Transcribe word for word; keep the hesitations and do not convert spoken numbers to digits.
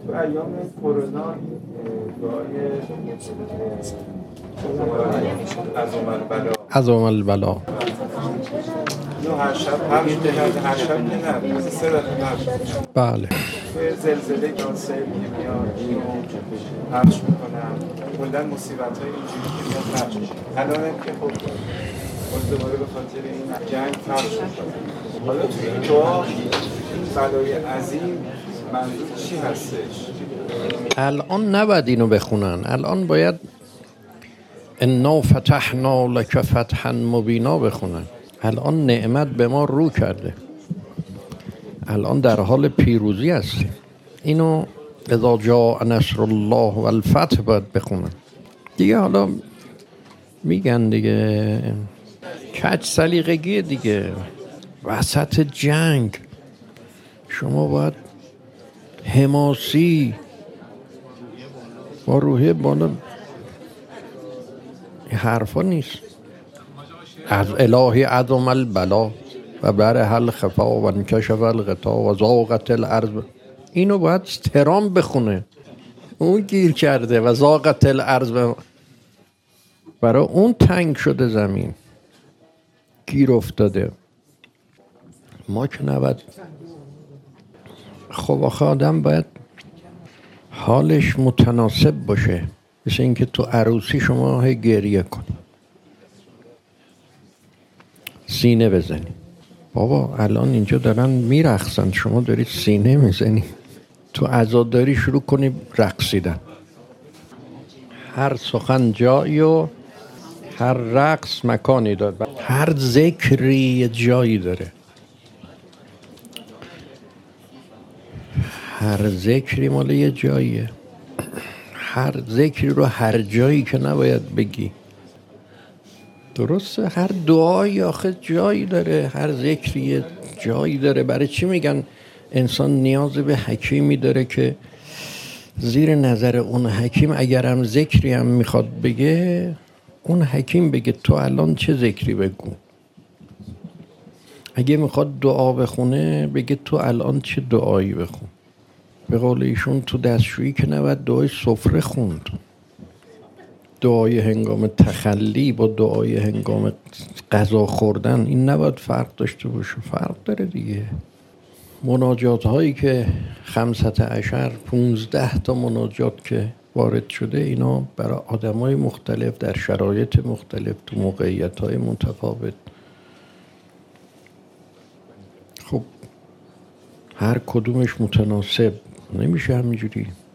تو ایام کرونا دعای عظم البلا عظم البلا اینو هر شب پخش می‌کرد، هر شب که نه، سه دفعه پخش می‌کرد. بله توی زلزله کانسل که میاد اینو پخش میکنم، کلاً مصیبت‌های اینجوری که میاد پخش میکنم. الان هم که خب باز دوباره به خاطر این جنگ پخش میکنم. حالا توی این دعا این بلای عظیم منظور چی هستش؟ الان نباید اینو بخونن، الان باید انا فتحنا لک فتحا مبینا بخونن. الان نعمت به ما رو کرده، الان در حال پیروزی هستیم. اینو اذا جاء نصر الله و الفتح باید بخونن دیگه. حالا میگن دیگه کج سلیقگی دیگه، وسط جنگ شما باید حماسی با روحیه بالا. این حرفا نیست. از الهی عظم البلا و بر حل خفا و انکشف الغطا و ضاقت الارض. اینو باید ترام بخونه. اون گیر کرده و ضاقت الارض، برای اون تنگ شده زمین، گیر افتاده. ما که نباید. خب آخه آدم باید حالش متناسب باشه. مثل اینکه تو عروسی شما هی گریه کنی، سینه بزنی. بابا الان اینجا دارن میرقصن، شما دارید سینه میزنی. تو عزاداری شروع کنی رقصیدن. هر سخن جایی و هر رقص مکانی داره، هر ذکری جایی داره. هر ذکری مال یه جاییه. هر ذکری رو هر جایی که نباید بگی. درسته؟ هر دعایی آخه جایی داره، هر ذکری جایی داره. برای چی میگن انسان نیاز به حکیمی داره که زیر نظر اون حکیم اگر هم ذکری هم میخواد بگه، اون حکیم بگه تو الان چه ذکری بگو. اگه میخواد دعا بخونه بگه تو الان چه دعایی بخون. به قول ایشون تو دستشویی که نباید دعای سفره خوند. دعای هنگام تخلی با دعای هنگام غذا خوردن این نباید فرق داشته باشه. فرق داره دیگه. مناجات هایی که خمسة عشر پونزده تا مناجات که وارد شده، اینا برای آدم های مختلف در شرایط مختلف تو موقعیت های متفاوت. خب هر کدومش متناسب نمیشه همینجوری.